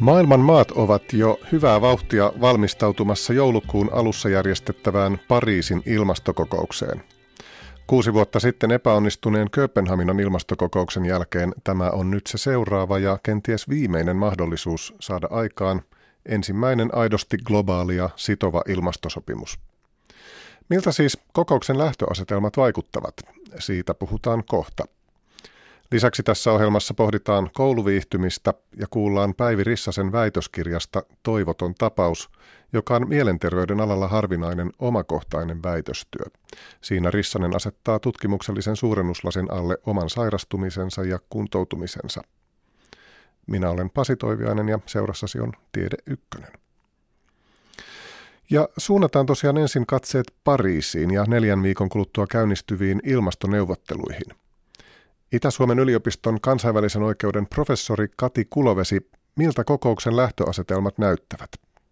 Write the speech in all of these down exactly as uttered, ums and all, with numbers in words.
Maailman maat ovat jo hyvää vauhtia valmistautumassa joulukuun alussa järjestettävään Pariisin ilmastokokoukseen. Kuusi vuotta sitten epäonnistuneen Kööpenhaminan ilmastokokouksen jälkeen tämä on nyt se seuraava ja kenties viimeinen mahdollisuus saada aikaan ensimmäinen aidosti globaali ja sitova ilmastosopimus. Miltä siis kokouksen lähtöasetelmat vaikuttavat? Siitä puhutaan kohta. Lisäksi tässä ohjelmassa pohditaan kouluviihtymistä ja kuullaan Päivi Rissasen väitöskirjasta Toivoton tapaus, joka on mielenterveyden alalla harvinainen omakohtainen väitöstyö. Siinä Rissanen asettaa tutkimuksellisen suurennuslasin alle oman sairastumisensa ja kuntoutumisensa. Minä olen Pasi Toiviainen ja seurassasi on Tiede Ykkönen. Ja suunnataan tosiaan ensin katseet Pariisiin ja neljän viikon kuluttua käynnistyviin ilmastoneuvotteluihin. Itä-Suomen yliopiston kansainvälisen oikeuden professori Kati Kulovesi, miltä kokouksen lähtöasetelmat näyttävät?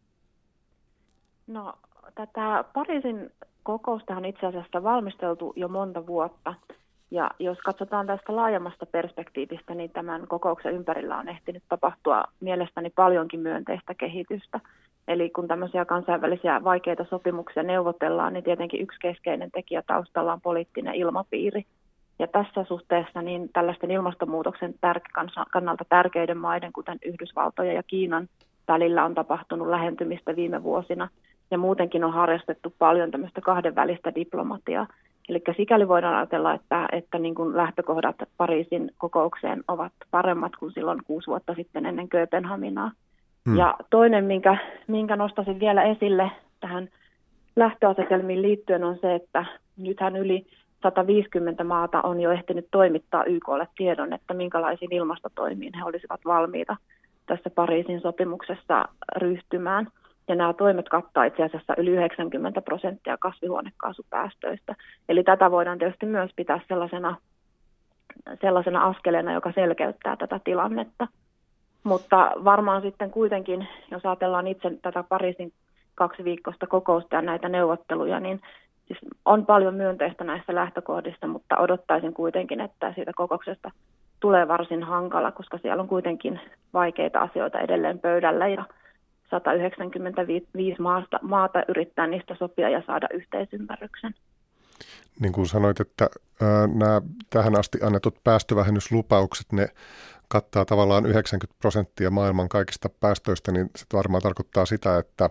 No, tätä Pariisin kokousta on itse asiassa valmisteltu jo monta vuotta. Ja jos katsotaan tästä laajemmasta perspektiivistä, niin tämän kokouksen ympärillä on ehtinyt tapahtua mielestäni paljonkin myönteistä kehitystä. Eli kun tämmöisiä kansainvälisiä vaikeita sopimuksia neuvotellaan, niin tietenkin yksi keskeinen tekijä taustalla on poliittinen ilmapiiri. Ja tässä suhteessa niin tällaisten ilmastonmuutoksen tär- kannalta tärkeiden maiden, kuten Yhdysvaltojen ja Kiinan välillä on tapahtunut lähentymistä viime vuosina. Ja muutenkin on harrastettu paljon tämmöistä kahdenvälistä diplomatiaa. Eli sikäli voidaan ajatella, että, että niin kuin lähtökohdat Pariisin kokoukseen ovat paremmat kuin silloin kuusi vuotta sitten ennen Kööpenhaminaa. Hmm. Ja toinen, minkä, minkä nostaisin vielä esille tähän lähtöasetelmiin liittyen, on se, että nythän yli sata viisikymmentä maata on jo ehtinyt toimittaa Y K:lle tiedon, että minkälaisiin ilmastotoimiin he olisivat valmiita tässä Pariisin sopimuksessa ryhtymään. Ja nämä toimet kattaa itse asiassa yli yhdeksänkymmentä prosenttia kasvihuonekaasupäästöistä. Eli tätä voidaan tietysti myös pitää sellaisena, sellaisena askeleena, joka selkeyttää tätä tilannetta. Mutta varmaan sitten kuitenkin, jos ajatellaan itse tätä Pariisin kaksi viikkoista kokousta ja näitä neuvotteluja, niin siis on paljon myönteistä näissä lähtökohdissa, mutta odottaisin kuitenkin, että siitä kokouksesta tulee varsin hankala, koska siellä on kuitenkin vaikeita asioita edelleen pöydällä ja sata yhdeksänkymmentäviisi maata, maata yrittää niistä sopia ja saada yhteisymmärryksen. Niin kuin sanoit, että ää, nämä tähän asti annetut päästövähennyslupaukset, ne kattaa tavallaan yhdeksänkymmentä prosenttia maailman kaikista päästöistä, niin se varmaan tarkoittaa sitä, että,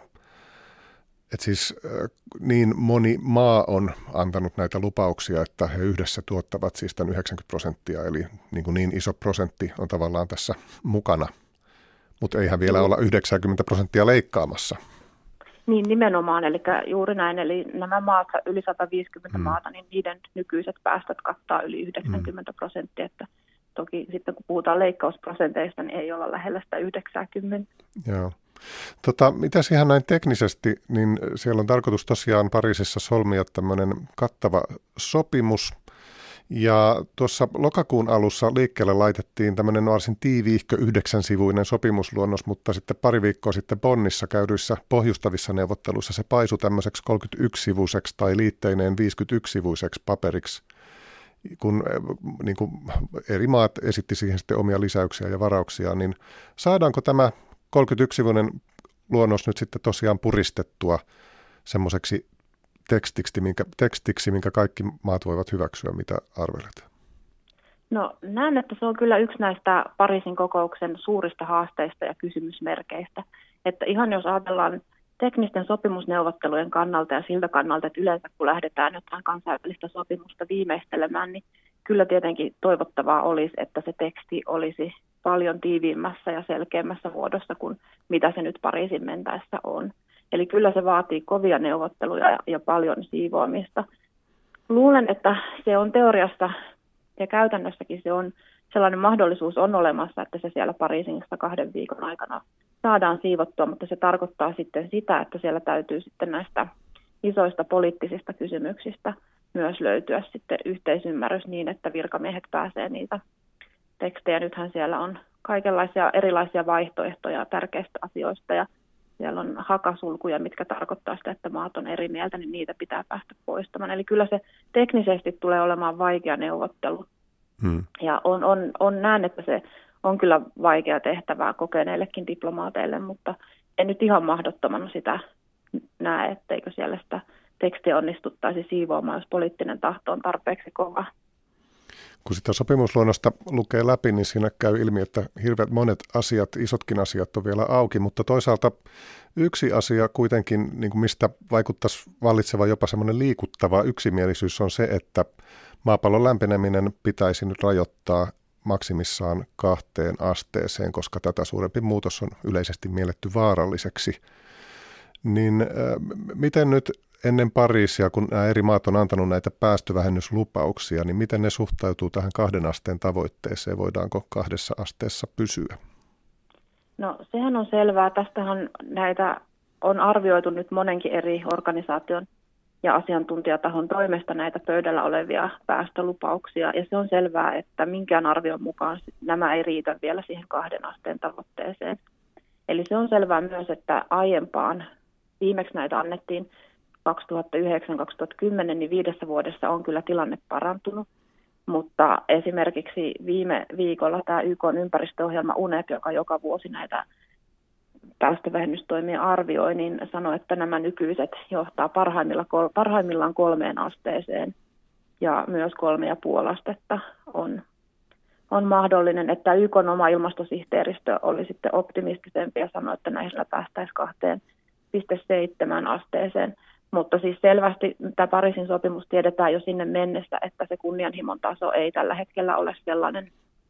että siis ää, niin moni maa on antanut näitä lupauksia, että he yhdessä tuottavat siis tämän yhdeksänkymmentä prosenttia, eli niin, kuin niin iso prosentti on tavallaan tässä mukana. Mutta eihän vielä olla yhdeksänkymmentä prosenttia leikkaamassa. Niin nimenomaan, eli juuri näin. Eli nämä maat, yli sata viisikymmentä mm. maata, niin niiden nykyiset päästöt kattaa yli yhdeksänkymmentä prosenttia. Että toki sitten kun puhutaan leikkausprosenteista, niin ei olla lähellä sitä yhdeksänkymmentä. Joo. Tota, mitäs ihan näin teknisesti, niin siellä on tarkoitus tosiaan Pariisissa solmia tämmöinen kattava sopimus. Ja tuossa lokakuun alussa liikkeelle laitettiin tämmöinen varsin tiiviihkö yhdeksänsivuinen sopimusluonnos, mutta sitten pari viikkoa sitten Bonnissa käydyissä pohjustavissa neuvotteluissa se paisui tämmöiseksi kolmekymmentäyksisivuiseksi tai liitteineen viisikymmentäyksisivuiseksi paperiksi, kun niin kuin eri maat esitti siihen sitten omia lisäyksiä ja varauksia, niin saadaanko tämä kolmekymmentäyksisivuinen luonnos nyt sitten tosiaan puristettua semmoiseksi tekstiksi minkä, tekstiksi, minkä kaikki maat voivat hyväksyä, mitä arvelet? No näen, että se on kyllä yksi näistä Pariisin kokouksen suurista haasteista ja kysymysmerkeistä. Että ihan jos ajatellaan teknisten sopimusneuvottelujen kannalta ja siltä kannalta, että yleensä kun lähdetään jotain kansainvälistä sopimusta viimeistelemään, niin kyllä tietenkin toivottavaa olisi, että se teksti olisi paljon tiiviimmässä ja selkeämmässä muodossa kuin mitä se nyt Pariisin mentäessä on. Eli kyllä se vaatii kovia neuvotteluja ja, ja paljon siivoamista. Luulen, että se on teoriassa ja käytännössäkin se on sellainen mahdollisuus on olemassa, että se siellä Pariisissa kahden viikon aikana saadaan siivottua, mutta se tarkoittaa sitten sitä, että siellä täytyy sitten näistä isoista poliittisista kysymyksistä myös löytyä sitten yhteisymmärrys niin, että virkamiehet pääsee niitä tekstejä. Nythän siellä on kaikenlaisia erilaisia vaihtoehtoja tärkeistä asioista ja siellä on hakasulkuja, mitkä tarkoittaa sitä, että maat on eri mieltä, niin niitä pitää päästä poistamaan. Eli kyllä se teknisesti tulee olemaan vaikea neuvottelu. Hmm. Ja on, on, on näen, että se on kyllä vaikea tehtävää kokeneillekin diplomaateille, mutta en nyt ihan mahdottomana sitä näe, etteikö siellä sitä tekstiä onnistuttaisi siivoamaan, jos poliittinen tahto on tarpeeksi kova. Kun sitä sopimusluonnosta lukee läpi, niin siinä käy ilmi, että hirveät monet asiat, isotkin asiat on vielä auki, mutta toisaalta yksi asia kuitenkin, niin kuin mistä vaikuttaisi vallitseva jopa semmoinen liikuttava yksimielisyys, on se, että maapallon lämpeneminen pitäisi nyt rajoittaa maksimissaan kahteen asteeseen, koska tätä suurempi muutos on yleisesti mielletty vaaralliseksi. Niin äh, miten nyt ennen Pariisia, kun nämä eri maat on antanut näitä päästövähennyslupauksia, niin miten ne suhtautuu tähän kahden asteen tavoitteeseen? Voidaanko kahdessa asteessa pysyä? No sehän on selvää. Tästähän näitä on arvioitu nyt monenkin eri organisaation ja asiantuntijatahon toimesta näitä pöydällä olevia päästölupauksia. Ja se on selvää, että minkään arvion mukaan nämä ei riitä vielä siihen kahden asteen tavoitteeseen. Eli se on selvää myös, että aiempaan, viimeksi näitä annettiin kaksituhattayhdeksän kaksituhattakymmenen, niin viidessä vuodessa on kyllä tilanne parantunut. Mutta esimerkiksi viime viikolla tämä Y K:n ympäristöohjelma U N E P, joka joka vuosi näitä päästövähennystoimia arvioi, niin sanoi, että nämä nykyiset johtaa parhaimmillaan, parhaimmillaan kolmeen asteeseen ja myös kolme ja puoli astetta on, on mahdollinen, että Y K:n oma ilmastosihteeristö oli sitten optimistisempi ja sanoi, että näillä päästäisiin kahteen pilkku seitsemään asteeseen. Mutta siis selvästi tämä Pariisin sopimus tiedetään jo sinne mennessä, että se kunnianhimon taso ei tällä hetkellä ole sellainen,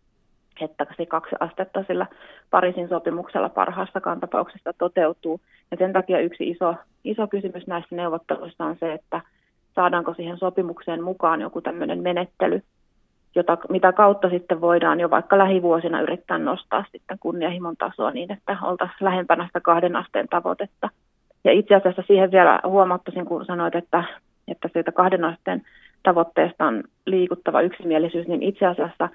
että se kaksi astetta sillä Pariisin sopimuksella parhaassakaan tapauksessa toteutuu. Ja sen takia yksi iso, iso kysymys näissä neuvotteluissa on se, että saadaanko siihen sopimukseen mukaan joku tämmöinen menettely, jota, mitä kautta sitten voidaan jo vaikka lähivuosina yrittää nostaa sitten kunnianhimon tasoa niin, että oltaisiin lähempänä sitä kahden asteen tavoitetta. Ja itse asiassa siihen vielä huomauttaisin, kun sanoit, että, että siitä kahden asteen tavoitteesta on liikuttava yksimielisyys, niin itse asiassa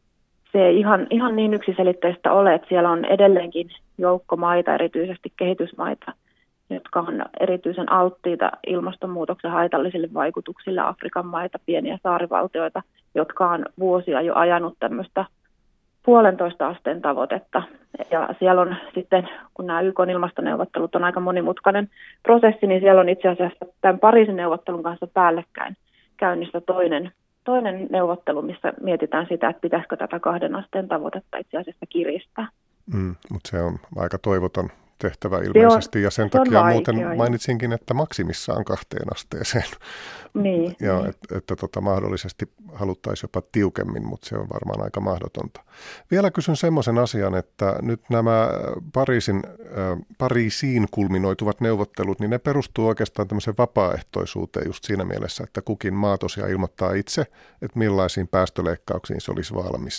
se ei ihan, ihan niin yksiselitteistä ole, että siellä on edelleenkin joukko maita, erityisesti kehitysmaita, jotka on erityisen alttiita ilmastonmuutoksen haitallisille vaikutuksille, Afrikan maita, pieniä saarivaltioita, jotka on vuosia jo ajanut tämmöistä puolentoista asteen tavoitetta. Ja siellä on sitten, kun nämä Y K:n ilmastoneuvottelut on aika monimutkainen prosessi, niin siellä on itse asiassa tämän Pariisin neuvottelun kanssa päällekkäin käynnissä toinen, toinen neuvottelu, missä mietitään sitä, että pitäisikö tätä kahden asteen tavoitetta itse asiassa kiristää. Mm, mutta se on aika toivoton tehtävä ilmeisesti, on, ja sen takia muuten vaikea, mainitsinkin, että maksimissaan kahteen asteeseen. Niin, ja niin. että, että tota, mahdollisesti haluttaisiin jopa tiukemmin, mutta se on varmaan aika mahdotonta. Vielä kysyn semmoisen asian, että nyt nämä Pariisin, äh, Pariisiin kulminoituvat neuvottelut, niin ne perustuu oikeastaan tämmöiseen vapaaehtoisuuteen just siinä mielessä, että kukin maa tosiaan ilmoittaa itse, että millaisiin päästöleikkauksiin se olisi valmis.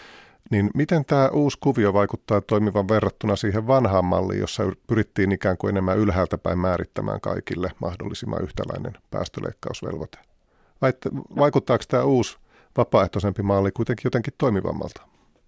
Niin miten tämä uusi kuvio vaikuttaa toimivan verrattuna siihen vanhaan malliin, jossa pyrittiin ikään kuin enemmän ylhäältä päin määrittämään kaikille mahdollisimman yhtäläinen päästöleikkausvelvoite? Vai vaikuttaako tämä uusi vapaaehtoisempi malli kuitenkin jotenkin toimivammalta?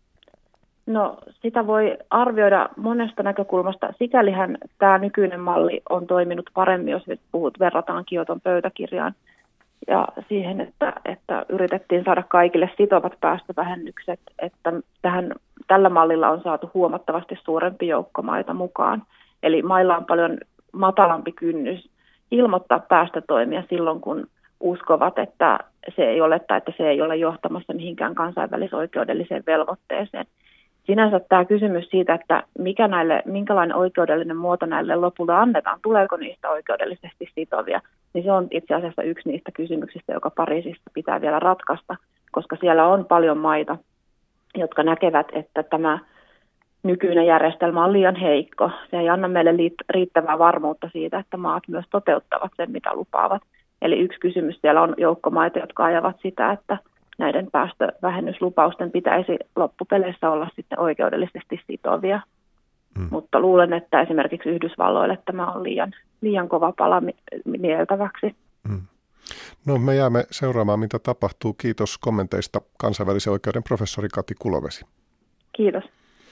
No sitä voi arvioida monesta näkökulmasta. Sikälihän tämä nykyinen malli on toiminut paremmin, jos puhut, verrataan Kioton pöytäkirjaan. Ja siihen, että, että yritettiin saada kaikille sitovat päästövähennykset, että tähän, tällä mallilla on saatu huomattavasti suurempi joukko maita mukaan. Eli mailla on paljon matalampi kynnys ilmoittaa päästötoimia silloin, kun uskovat, että se ei ole tai että se ei ole johtamassa mihinkään kansainvälisoikeudelliseen velvoitteeseen. Sinänsä tämä kysymys siitä, että mikä näille, minkälainen oikeudellinen muoto näille lopulta annetaan, tuleeko niistä oikeudellisesti sitovia, niin se on itse asiassa yksi niistä kysymyksistä, joka Pariisissa pitää vielä ratkaista, koska siellä on paljon maita, jotka näkevät, että tämä nykyinen järjestelmä on liian heikko. Se ei anna meille riittävää varmuutta siitä, että maat myös toteuttavat sen, mitä lupaavat. Eli yksi kysymys siellä on joukko maita, jotka ajavat sitä, että näiden päästövähennyslupausten pitäisi loppupeleissä olla sitten oikeudellisesti sitovia. Mm. Mutta luulen, että esimerkiksi Yhdysvalloille tämä on liian, liian kova pala mieltäväksi. Mm. No me jäämme seuraamaan, mitä tapahtuu. Kiitos kommenteista kansainvälisen oikeuden professori Kati Kulovesi. Kiitos.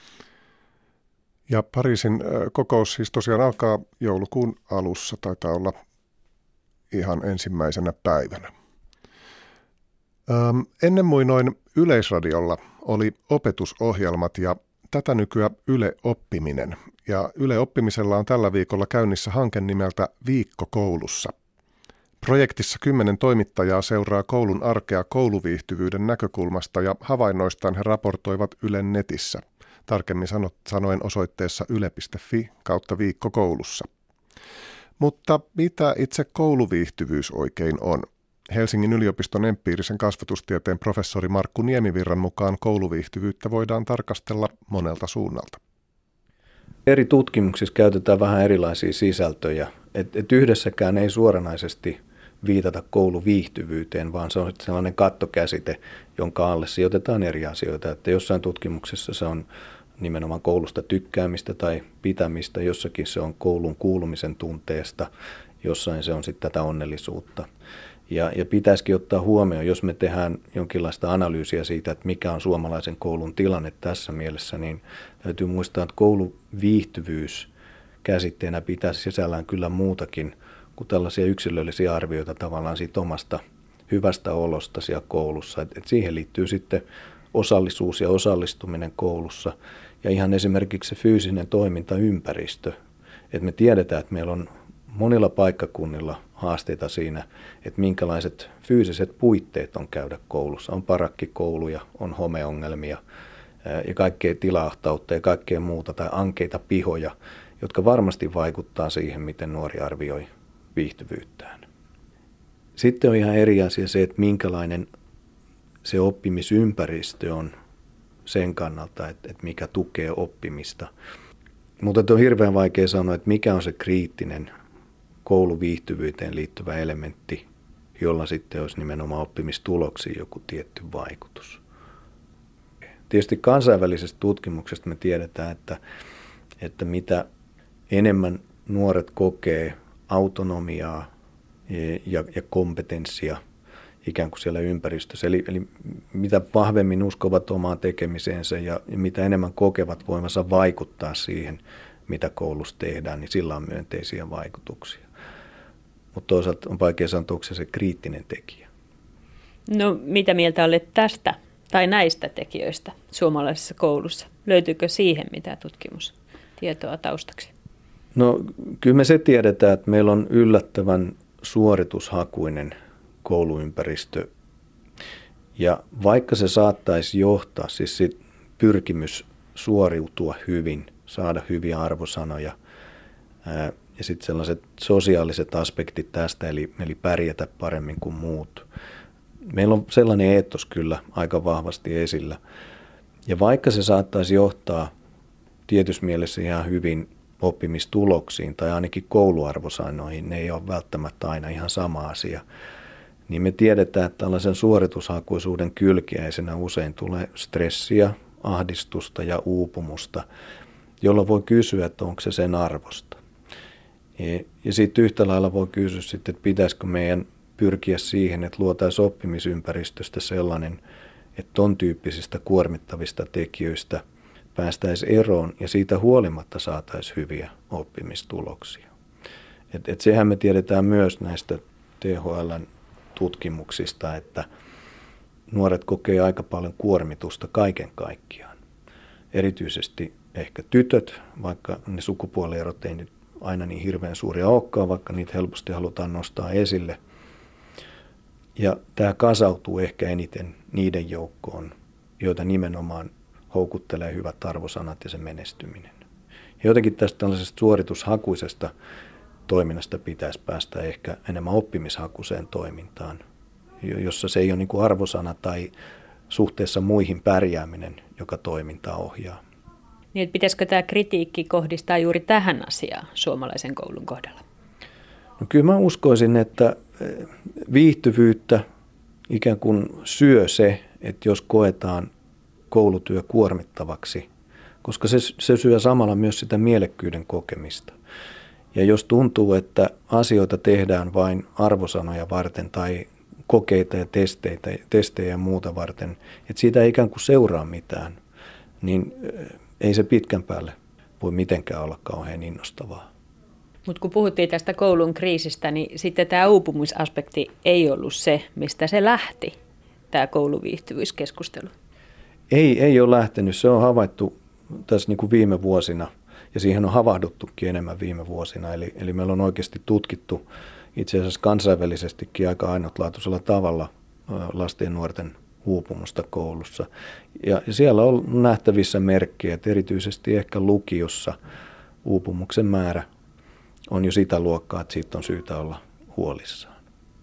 Ja Pariisin kokous siis tosiaan alkaa joulukuun alussa, taitaa olla ihan ensimmäisenä päivänä. Öm, ennen muinoin Yleisradiolla oli opetusohjelmat ja tätä nykyään Yle Oppiminen. Ja Yle Oppimisella on tällä viikolla käynnissä hanke nimeltä Viikko koulussa. Projektissa kymmenen toimittajaa seuraa koulun arkea kouluviihtyvyyden näkökulmasta ja havainnoistaan he raportoivat Ylen netissä. Tarkemmin sanoen osoitteessa yle piste fi kautta viikko koulussa. Mutta mitä itse kouluviihtyvyys oikein on? Helsingin yliopiston empiirisen kasvatustieteen professori Markku Niemivirran mukaan kouluviihtyvyyttä voidaan tarkastella monelta suunnalta. Eri tutkimuksissa käytetään vähän erilaisia sisältöjä. Et, et yhdessäkään ei suoranaisesti viitata kouluviihtyvyyteen, vaan se on sellainen kattokäsite, jonka alle sijoitetaan eri asioita. Että jossain tutkimuksessa se on nimenomaan koulusta tykkäämistä tai pitämistä, jossakin se on koulun kuulumisen tunteesta, jossain se on sitten tätä onnellisuutta. Ja, ja pitäisikin ottaa huomioon, jos me tehdään jonkinlaista analyysiä siitä, että mikä on suomalaisen koulun tilanne tässä mielessä, niin täytyy muistaa, että kouluviihtyvyys käsitteenä pitäisi sisällään kyllä muutakin kuin tällaisia yksilöllisiä arvioita tavallaan siitä omasta hyvästä olosta siellä koulussa. Et, et siihen liittyy sitten osallisuus ja osallistuminen koulussa ja ihan esimerkiksi se fyysinen toimintaympäristö. Et me tiedetään, että meillä on monilla paikkakunnilla haasteita siinä, että minkälaiset fyysiset puitteet on käydä koulussa. On parakkikouluja, on homeongelmia ja kaikkea tilaahtautta ja kaikkea muuta tai ankeita pihoja, jotka varmasti vaikuttaa siihen, miten nuori arvioi viihtyvyyttään. Sitten on ihan eri asia se, että minkälainen se oppimisympäristö on sen kannalta, että, että mikä tukee oppimista. Mutta on hirveän vaikea sanoa, että mikä on se kriittinen kouluviihtyvyyteen liittyvä elementti, jolla sitten olisi nimenomaan oppimistuloksiin joku tietty vaikutus. Tietysti kansainvälisestä tutkimuksesta me tiedetään, että, että mitä enemmän nuoret kokee autonomiaa ja, ja kompetenssia ikään kuin siellä ympäristössä, eli, eli mitä vahvemmin uskovat omaan tekemiseensä ja, ja mitä enemmän kokevat voimansa vaikuttaa siihen, mitä koulussa tehdään, niin sillä on myönteisiä vaikutuksia. Mutta toisaalta on vaikea sanoa, onko se se kriittinen tekijä. No mitä mieltä olet tästä tai näistä tekijöistä suomalaisessa koulussa? Löytyykö siihen mitään tutkimustietoa taustaksi? No kyllä me se tiedetään, että meillä on yllättävän suoritushakuinen kouluympäristö. Ja vaikka se saattaisi johtaa, siis sit pyrkimys suoriutua hyvin, saada hyviä arvosanoja ää, ja sitten sellaiset sosiaaliset aspektit tästä, eli, eli pärjätä paremmin kuin muut. Meillä on sellainen eetos kyllä aika vahvasti esillä. Ja vaikka se saattaisi johtaa tietyssä mielessä ihan hyvin oppimistuloksiin tai ainakin kouluarvosanoihin, ne ei ole välttämättä aina ihan sama asia, niin me tiedetään, että tällaisen suoritushakuisuuden kylkiäisenä usein tulee stressiä, ahdistusta ja uupumusta, jolloin voi kysyä, että onko se sen arvosta. Ja sitten yhtä lailla voi kysyä sitten, että pitäisikö meidän pyrkiä siihen, että luotaisiin oppimisympäristöstä sellainen, että ton tyyppisistä kuormittavista tekijöistä päästäisiin eroon ja siitä huolimatta saataisiin hyviä oppimistuloksia. Et, et sehän me tiedetään myös näistä T H L:n tutkimuksista, että nuoret kokee aika paljon kuormitusta kaiken kaikkiaan. Erityisesti ehkä tytöt, vaikka ne sukupuolierot ei nyt aina niin hirveän suuria olekaan, vaikka niitä helposti halutaan nostaa esille. Ja tämä kasautuu ehkä eniten niiden joukkoon, joita nimenomaan houkuttelee hyvät arvosanat ja se menestyminen. Ja jotenkin tästä tällaisesta suoritushakuisesta toiminnasta pitäisi päästä ehkä enemmän oppimishakuiseen toimintaan, jossa se ei ole niin kuin arvosana tai suhteessa muihin pärjääminen, joka toimintaa ohjaa. Niin, että pitäisikö tämä kritiikki kohdistaa juuri tähän asiaan suomalaisen koulun kohdalla? No kyllä mä uskoisin, että viihtyvyyttä ikään kuin syö se, että jos koetaan koulutyö kuormittavaksi, koska se, se syö samalla myös sitä mielekkyyden kokemista. Ja jos tuntuu, että asioita tehdään vain arvosanoja varten tai kokeita ja testeitä, testejä ja muuta varten, että siitä ei ikään kuin seuraa mitään, niin ei se pitkän päälle voi mitenkään olla kauhean innostavaa. Mutta kun puhuttiin tästä koulun kriisistä, niin sitten tämä uupumusaspekti ei ollut se, mistä se lähti. tämä kouluviihtyvyyskeskustelu? Ei, ei ole lähtenyt. Se on havaittu tässä niin kuin viime vuosina ja siihen on havahduttukin enemmän viime vuosina. Eli, eli meillä on oikeasti tutkittu itse asiassa kansainvälisestikin aika ainutlaatuisella tavalla lasten ja nuorten uupumusta koulussa. Ja, ja siellä on nähtävissä merkkejä, että erityisesti ehkä lukiossa uupumuksen määrä on jo sitä luokkaa, että siitä on syytä olla huolissaan.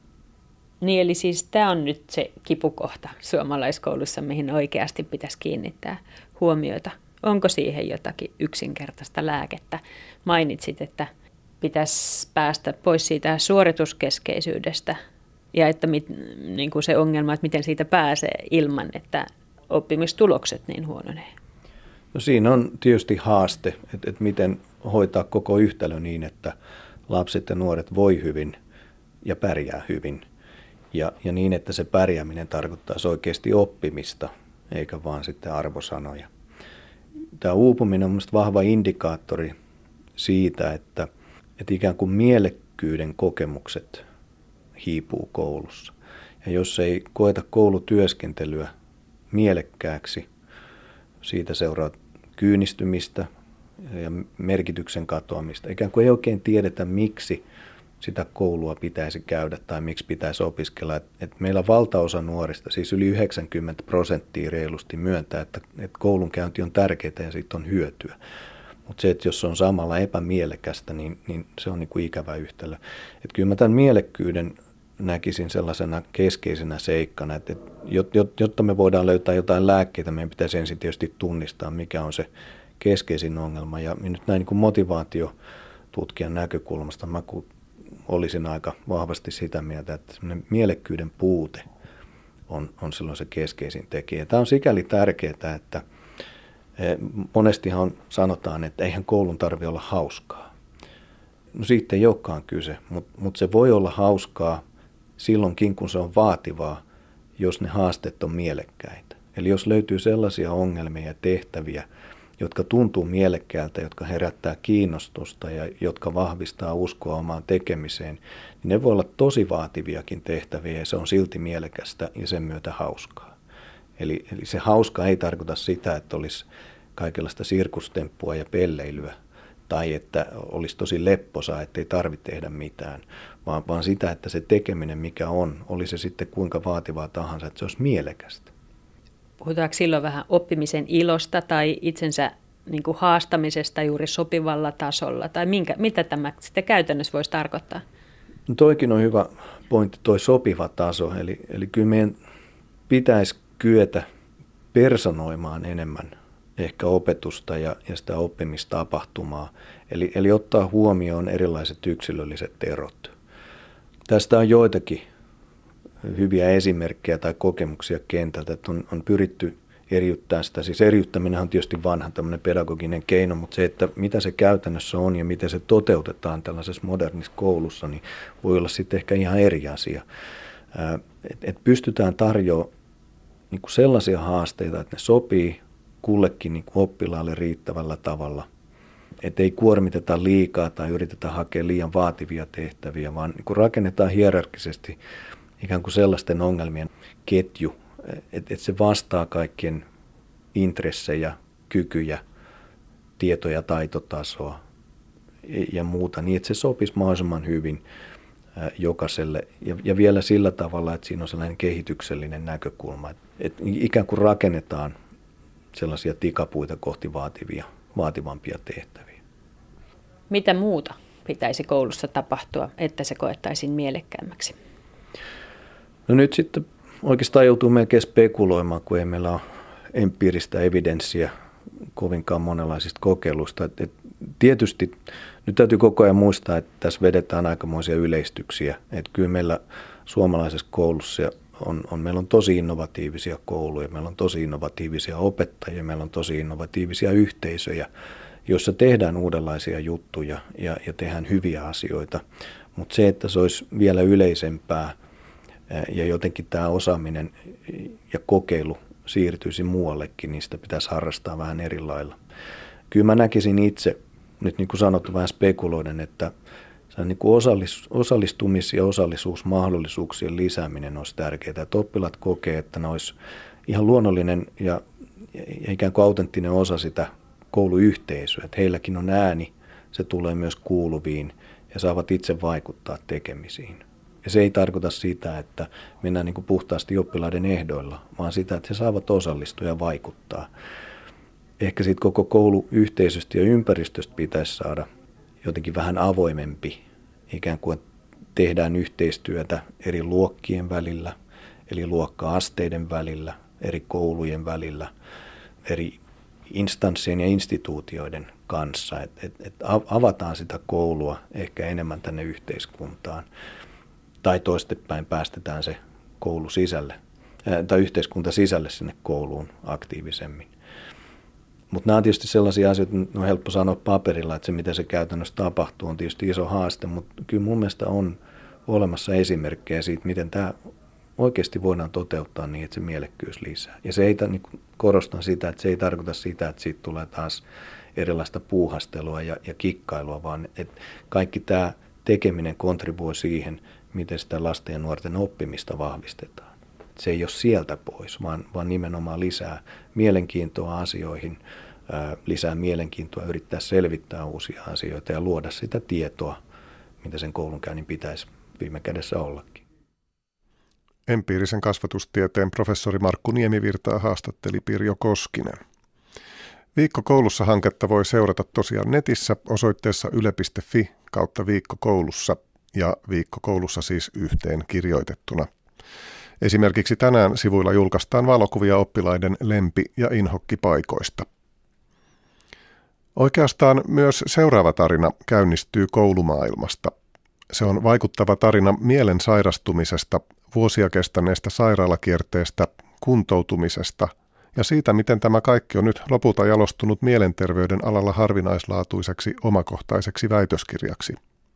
Niin, eli siis tämä on nyt se kipukohta suomalaiskoulussa, mihin oikeasti pitäisi kiinnittää huomiota. Onko siihen jotakin yksinkertaista lääkettä? Mainitsit, että pitäisi päästä pois siitä suorituskeskeisyydestä ja että mit, niin kuin se ongelma, että miten siitä pääsee ilman, että oppimistulokset niin huononee. No siinä on tietysti haaste, että, että miten hoitaa koko yhtälö niin, että lapset ja nuoret voi hyvin ja pärjää hyvin. Ja, ja niin, että se pärjääminen tarkoittaisi oikeasti oppimista, eikä vaan sitten arvosanoja. Tämä uupuminen on mielestäni vahva indikaattori siitä, että, että ikään kuin mielekkyyden kokemukset hiipuu koulussa. Ja jos ei koeta koulutyöskentelyä mielekkääksi, siitä seuraa kyynistymistä ja merkityksen katoamista. Ikään kuin ei oikein tiedetä, miksi sitä koulua pitäisi käydä tai miksi pitäisi opiskella. Et, et meillä valtaosa nuorista, siis yli yhdeksänkymmentä prosenttia reilusti myöntää, että, että koulunkäynti on tärkeää ja siitä on hyötyä. Mutta se, että jos se on samalla epämielekästä, niin, niin se on niinku ikävä yhtälö. Et kyllä mä tämän mielekkyyden näkisin sellaisena keskeisenä seikkana, että jotta me voidaan löytää jotain lääkkeitä, meidän pitäisi ensin tietysti tunnistaa, mikä on se keskeisin ongelma. Ja nyt näin niin kuin motivaatiotutkijan näkökulmasta mä olisin aika vahvasti sitä mieltä, että mielekkyyden puute on, on silloin se keskeisin tekijä. Tämä on sikäli tärkeää, että monestihan sanotaan, että eihän koulun tarvitse olla hauskaa. No siitä ei olekaan kyse, mutta, mutta se voi olla hauskaa silloinkin, kun se on vaativaa, jos ne haasteet on mielekkäitä. Eli jos löytyy sellaisia ongelmia ja tehtäviä, jotka tuntuu mielekkäältä, jotka herättää kiinnostusta ja jotka vahvistaa uskoa omaan tekemiseen, niin ne voi olla tosi vaativiakin tehtäviä ja se on silti mielekästä ja sen myötä hauskaa. Eli, eli se hauska ei tarkoita sitä, että olisi kaikenlaista sirkustemppua ja pelleilyä tai että olisi tosi lepposa, ettei tarvitse tehdä mitään, vaan, vaan sitä, että se tekeminen mikä on, oli se sitten kuinka vaativaa tahansa, että se olisi mielekästä. Puhutaanko silloin vähän oppimisen ilosta tai itsensä niin kuin haastamisesta juuri sopivalla tasolla? Tai minkä, mitä tämä sitten käytännössä voisi tarkoittaa? No toikin on hyvä pointti, toi sopiva taso. Eli, eli kyllä meidän pitäisi kyetä personoimaan enemmän ehkä opetusta ja, ja sitä oppimistapahtumaa. Eli, eli ottaa huomioon erilaiset yksilölliset erot. Tästä on joitakin hyviä esimerkkejä tai kokemuksia kentältä, että on, on pyritty eriyttämään sitä. Siis eriyttäminen on tietysti vanha tämmöinen pedagoginen keino, mutta se, että mitä se käytännössä on ja miten se toteutetaan tällaisessa modernissa koulussa, niin voi olla sitten ehkä ihan eri asia. Että et pystytään tarjoamaan niin kuin sellaisia haasteita, että ne sopii kullekin niin kuin oppilaalle riittävällä tavalla. Että ei kuormiteta liikaa tai yritetä hakea liian vaativia tehtäviä, vaan niin kuin rakennetaan hierarkisesti ikään kuin sellaisten ongelmien ketju, että et se vastaa kaikkien intressejä, kykyjä, tieto- ja taitotasoa ja muuta, niin että se sopisi mahdollisimman hyvin jokaiselle. Ja, ja vielä sillä tavalla, että siinä on sellainen kehityksellinen näkökulma, että, että ikään kuin rakennetaan sellaisia tikapuita kohti vaativia, vaativampia tehtäviä. Mitä muuta pitäisi koulussa tapahtua, että se koettaisiin mielekkäämmäksi? No nyt sitten oikeastaan joutuu melkein spekuloimaan, kun ei meillä ole empiiristä evidenssiä kovinkaan monenlaisista kokeiluista. Et, et tietysti nyt täytyy koko ajan muistaa, että tässä vedetään aikamoisia yleistyksiä. Et kyllä meillä suomalaisessa koulussa on, on, meillä on tosi innovatiivisia kouluja, meillä on tosi innovatiivisia opettajia, meillä on tosi innovatiivisia yhteisöjä, joissa tehdään uudenlaisia juttuja ja, ja tehdään hyviä asioita. Mutta se, että se olisi vielä yleisempää, ja jotenkin tämä osaaminen ja kokeilu siirtyisi muuallekin, niin sitä pitäisi harrastaa vähän eri lailla. Kyllä mä näkisin itse, nyt niin kuin sanottu vähän spekuloiden, että niin kuin osallistumis- ja osallisuusmahdollisuuksien lisääminen olisi tärkeää. Että oppilaat kokee, että ne olisi ihan luonnollinen ja, ja ikään kuin autenttinen osa sitä kouluyhteisöä. Että heilläkin on ääni, se tulee myös kuuluviin ja saavat itse vaikuttaa tekemisiin. Ja se ei tarkoita sitä, että mennään niin kuin puhtaasti oppilaiden ehdoilla, vaan sitä, että he saavat osallistua ja vaikuttaa. Ehkä siitä koko kouluyhteisöstä ja ympäristöstä pitäisi saada jotenkin vähän avoimempi, ikään kuin tehdään yhteistyötä eri luokkien välillä, eli luokka-asteiden välillä, eri koulujen välillä, eri instanssien ja instituutioiden kanssa, että et, et avataan sitä koulua ehkä enemmän tänne yhteiskuntaan, tai toistepäin päästetään se koulu sisälle, ää, tai yhteiskunta sisälle sinne kouluun aktiivisemmin. Mutta nämä on tietysti sellaisia asioita, että on helppo sanoa paperilla, että se miten se käytännössä tapahtuu on tietysti iso haaste, mutta kyllä mun mielestä on olemassa esimerkkejä siitä, miten tämä oikeasti voidaan toteuttaa niin, että se mielekkyys lisää. Ja se ei, niin korostan sitä, että se ei tarkoita sitä, että siitä tulee taas erilaista puuhastelua ja, ja kikkailua, vaan että kaikki tämä tekeminen kontribuoi siihen, miten sitä lasten ja nuorten oppimista vahvistetaan. Se ei ole sieltä pois, vaan, vaan nimenomaan lisää mielenkiintoa asioihin, ää, lisää mielenkiintoa yrittää selvittää uusia asioita ja luoda sitä tietoa, mitä sen koulunkäynnin pitäisi viime kädessä ollakin. Empiirisen kasvatustieteen professori Markku Niemivirtaa haastatteli Pirjo Koskinen. Viikko koulussa -hanketta voi seurata tosiaan netissä osoitteessa yle piste fi kautta Viikko koulussa ja Viikko koulussa siis yhteen kirjoitettuna. Esimerkiksi tänään sivuilla julkaistaan valokuvia oppilaiden lempi- ja inhokkipaikoista. Oikeastaan myös seuraava tarina käynnistyy koulumaailmasta. Se on vaikuttava tarina mielen sairastumisesta, vuosia kestäneestä sairaalakierteestä, kuntoutumisesta ja siitä, miten tämä kaikki on nyt lopulta jalostunut mielenterveyden alalla harvinaislaatuiseksi omakohtaiseksi väitöskirjaksi.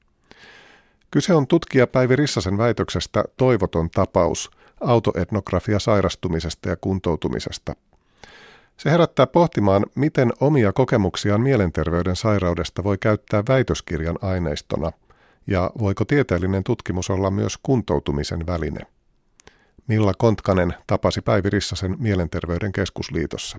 Kyse on tutkija Päivi Rissasen väitöksestä Toivoton tapaus, autoetnografia sairastumisesta ja kuntoutumisesta. Se herättää pohtimaan, miten omia kokemuksiaan mielenterveyden sairaudesta voi käyttää väitöskirjan aineistona, ja voiko tieteellinen tutkimus olla myös kuntoutumisen väline. Milla Kontkanen tapasi Päivi Rissasen Mielenterveyden keskusliitossa.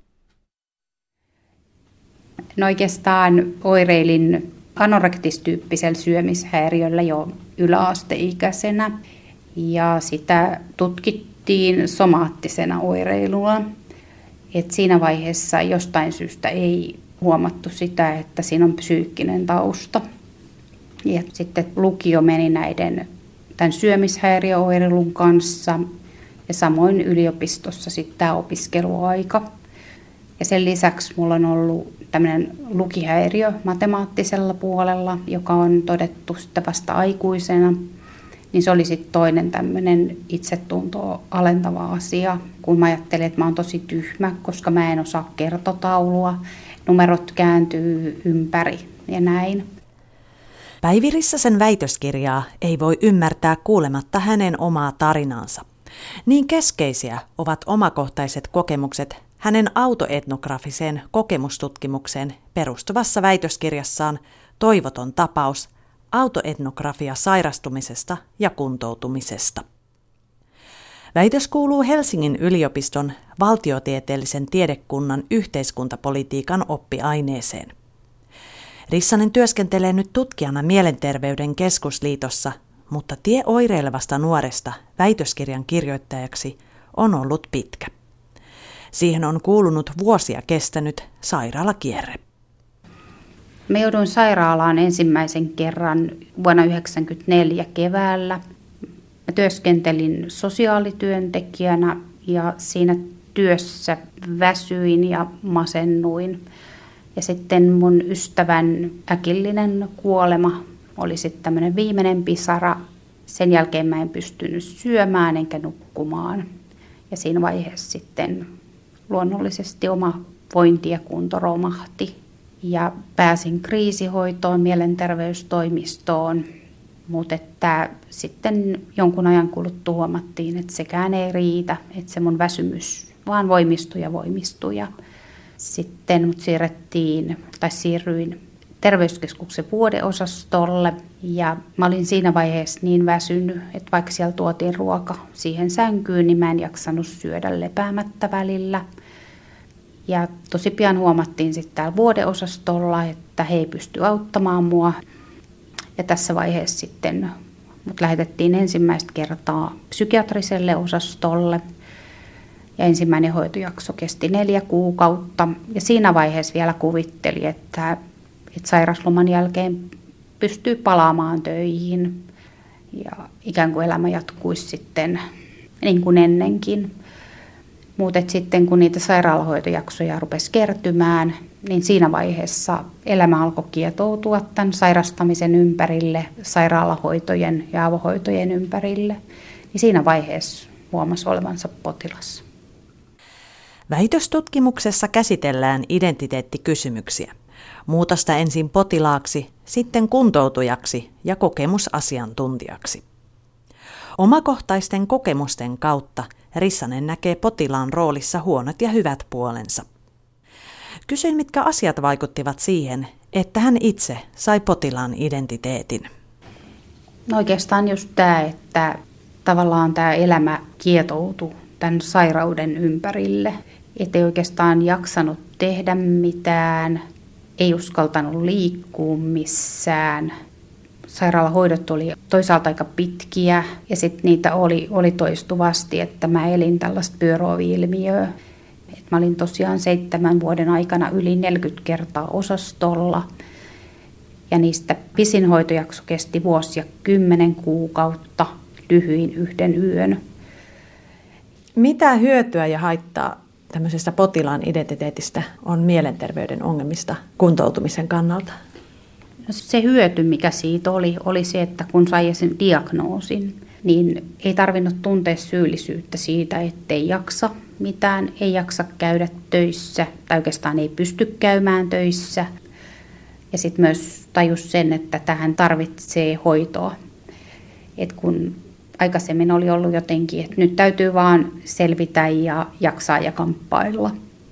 No oikeastaan oireilin anorektistyyppisellä syömishäiriöllä jo yläasteikäisenä ja sitä tutkittiin somaattisena oireiluna. Et siinä vaiheessa jostain syystä ei huomattu sitä, että siinä on psyykkinen tausta. Ja sitten lukio meni näiden tämän syömishäiriöoireilun kanssa ja samoin yliopistossa sitten tämä opiskeluaika. Ja sen lisäksi mulla on ollut tämmöinen lukihäiriö matemaattisella puolella, joka on todettu sitten vasta aikuisena. Niin se oli sitten toinen tämmöinen itsetuntoa alentava asia, kun mä ajattelin, että mä oon tosi tyhmä, koska mä en osaa kertotaulua, numerot kääntyy ympäri ja näin. Päivi Rissasen väitöskirjaa ei voi ymmärtää kuulematta hänen omaa tarinaansa. Niin keskeisiä ovat omakohtaiset kokemukset hänen autoetnografiseen kokemustutkimukseen perustuvassa väitöskirjassaan Toivoton tapaus, autoetnografia sairastumisesta ja kuntoutumisesta. Väitös kuuluu Helsingin yliopiston valtiotieteellisen tiedekunnan yhteiskuntapolitiikan oppiaineeseen. Rissanen työskentelee nyt tutkijana Mielenterveyden keskusliitossa, mutta tie oireilevasta nuoresta väitöskirjan kirjoittajaksi on ollut pitkä. Siihen on kuulunut vuosia kestänyt sairaalakierre. Mä jouduin sairaalaan ensimmäisen kerran vuonna yhdeksänkymmentäneljä keväällä. Mä työskentelin sosiaalityöntekijänä ja siinä työssä väsyin ja masennuin. Ja sitten mun ystävän äkillinen kuolema oli sitten tämmöinen viimeinen pisara. Sen jälkeen mä en pystynyt syömään enkä nukkumaan. Ja siinä vaiheessa sitten luonnollisesti oma vointi ja kunto romahti. Ja pääsin kriisihoitoon, mielenterveystoimistoon, mutta että sitten jonkun ajan kuluttua huomattiin, että sekään ei riitä, että se mun väsymys vaan voimistui ja voimistui. Ja sitten mut siirrettiin, tai siirryin terveyskeskuksen vuodeosastolle ja mä olin siinä vaiheessa niin väsynyt, että vaikka siellä tuotiin ruoka siihen sänkyyn, niin mä en jaksanut syödä lepäämättä välillä. Ja tosi pian huomattiin sitten täällä vuodeosastolla, että he ei pysty auttamaan mua. Ja tässä vaiheessa sitten mut lähetettiin ensimmäistä kertaa psykiatriselle osastolle. Ja ensimmäinen hoitojakso kesti neljä kuukautta. Ja siinä vaiheessa vielä kuvitteli, että, että sairasloman jälkeen pystyy palaamaan töihin. Ja ikään kuin elämä jatkuisi sitten niin kuin ennenkin. Mutta sitten kun niitä sairaalahoitojaksoja rupesi kertymään, niin siinä vaiheessa elämä alkoi kietoutua tämän sairastamisen ympärille, sairaalahoitojen ja avohoitojen ympärille. Niin siinä vaiheessa huomasi olevansa potilas. Väitöstutkimuksessa käsitellään identiteettikysymyksiä. Muutosta ensin potilaaksi, sitten kuntoutujaksi ja kokemusasiantuntijaksi. Omakohtaisten kokemusten kautta Rissanen näkee potilaan roolissa huonot ja hyvät puolensa. Kysyin, mitkä asiat vaikuttivat siihen, että hän itse sai potilaan identiteetin. No oikeastaan just tämä, että tavallaan tämä elämä kietoutui tämän sairauden ympärille. Että ei oikeastaan jaksanut tehdä mitään, ei uskaltanut liikkua missään. Sairaalahoidot oli toisaalta aika pitkiä ja sitten niitä oli, oli toistuvasti, että mä elin tällaista pyöröovi-ilmiöä. Et mä olin tosiaan seitsemän vuoden aikana yli neljäkymmentä kertaa osastolla ja niistä pisin hoitojakso kesti vuosi ja kymmenen kuukautta, lyhyin yhden yön. Mitä hyötyä ja haittaa tämmöisestä potilaan identiteetistä on mielenterveyden ongelmista kuntoutumisen kannalta? No se hyöty, mikä siitä oli, oli se, että kun sai sen diagnoosin, niin ei tarvinnut tuntea syyllisyyttä siitä, ettei jaksa mitään, ei jaksa käydä töissä tai oikeastaan ei pysty käymään töissä. Ja sitten myös tajus sen, että tähän tarvitsee hoitoa. Et kun aikaisemmin oli ollut jotenkin, että nyt täytyy vaan selvitä ja jaksaa ja kamppailla.